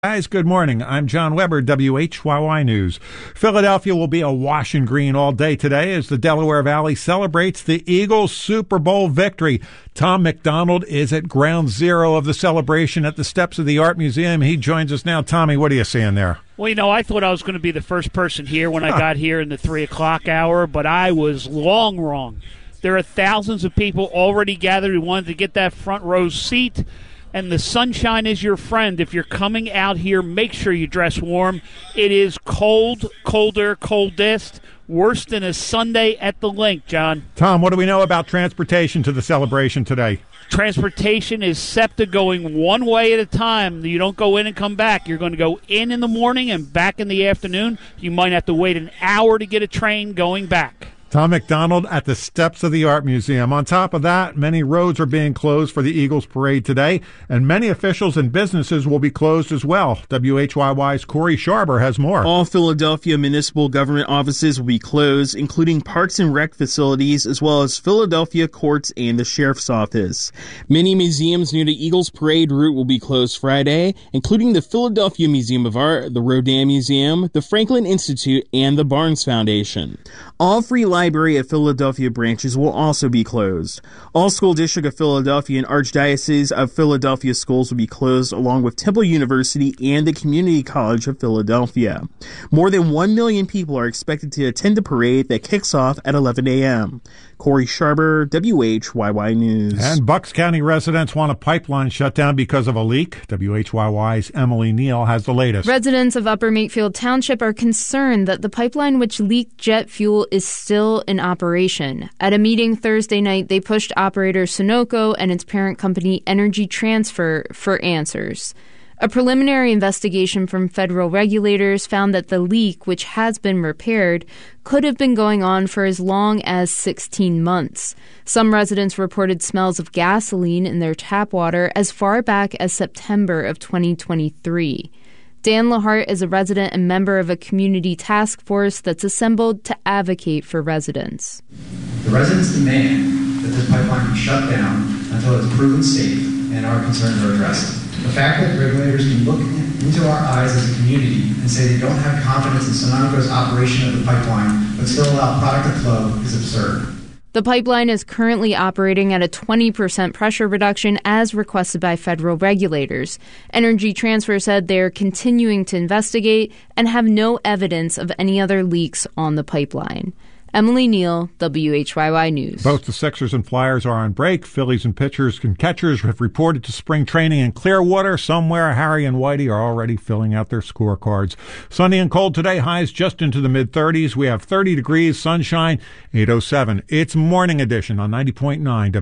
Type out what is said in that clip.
Guys, good morning. I'm John Weber, WHYY News. Philadelphia will be awash in green all day today as the Delaware Valley celebrates the Eagles' Super Bowl victory. Tom McDonald is at ground zero of the celebration at the steps of the Art Museum. He joins us now. Tommy, what are you seeing there? Well, I thought I was going to be the first person here when I got here in the 3 o'clock hour, but I was long wrong. There are thousands of people already gathered who wanted to get that front row seat. And the sunshine is your friend. If you're coming out here, make sure you dress warm. It is cold, coldest, worse than a Sunday at the link, John. Tom, what do we know about transportation to the celebration today? Transportation is SEPTA going one way at a time. You don't go in and come back. You're going to go in the morning and back in the afternoon. You might have to wait an hour to get a train going back. Tom McDonald at the steps of the Art Museum. On top of that, many roads are being closed for the Eagles Parade today, and many officials and businesses will be closed as well. WHYY's Corey Sharber has more. All Philadelphia municipal government offices will be closed, including Parks and Rec facilities, as well as Philadelphia courts and the sheriff's office. Many museums near the Eagles Parade route will be closed Friday, including the Philadelphia Museum of Art, the Rodin Museum, the Franklin Institute, and the Barnes Foundation. All Free Library of Philadelphia branches will also be closed. All School District of Philadelphia and Archdiocese of Philadelphia schools will be closed, along with Temple University and the Community College of Philadelphia. More than 1 million people are expected to attend the parade that kicks off at 11 a.m. Corey Sharber, WHYY News. And Bucks County residents want a pipeline shut down because of a leak. WHYY's Emily Neal has the latest. Residents of Upper Makefield Township are concerned that the pipeline which leaked jet fuel is still in operation. At a meeting Thursday night, they pushed operator Sunoco and its parent company Energy Transfer for answers. A preliminary investigation from federal regulators found that the leak, which has been repaired, could have been going on for as long as 16 months. Some residents reported smells of gasoline in their tap water as far back as September of 2023. Dan Lahart is a resident and member of a community task force that's assembled to advocate for residents. The residents demand that this pipeline be shut down until it's proven safe and our concerns are addressed. The fact that regulators can look into our eyes as a community and say they don't have confidence in Sunoco's operation of the pipeline but still allow product to flow is absurd. The pipeline is currently operating at a 20% pressure reduction as requested by federal regulators. Energy Transfer said they are continuing to investigate and have no evidence of any other leaks on the pipeline. Emily Neal, WHYY News. Both the Sixers and Flyers are on break. Phillies and pitchers and catchers have reported to spring training in Clearwater. Somewhere, Harry and Whitey are already filling out their scorecards. Sunny and cold today, highs just into the mid-30s. We have 30 degrees, sunshine, 8:07. It's Morning Edition on 90.9